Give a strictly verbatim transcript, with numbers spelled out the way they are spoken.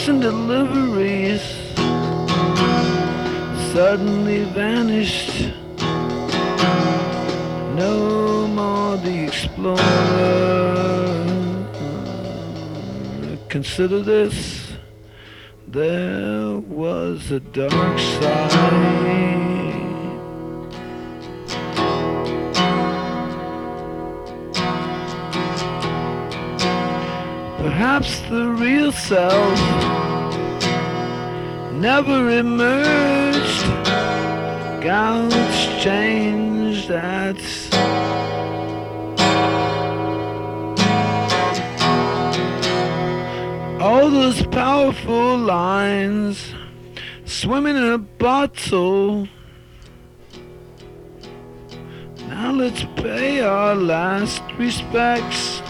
and deliveries suddenly vanished. No more the explorer. Consider this, there was a dark side. Perhaps the real self never emerged. Gouts changed, that's all those powerful lines swimming in a bottle. Now let's pay our last respects